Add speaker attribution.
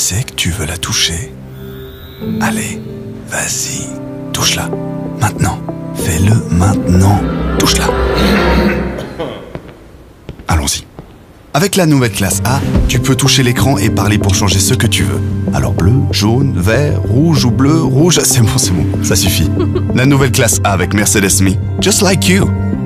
Speaker 1: sais que tu veux la toucher. Allez, vas-y, touche-la. Maintenant. Fais-le maintenant. Touche-la. Allons-y. Avec la nouvelle classe A, tu peux toucher l'écran et parler pour changer ce que tu veux. Alors bleu, jaune, vert, rouge ou bleu, rouge, c'est bon, ça suffit. La nouvelle classe A avec Mercedes Me, just like you.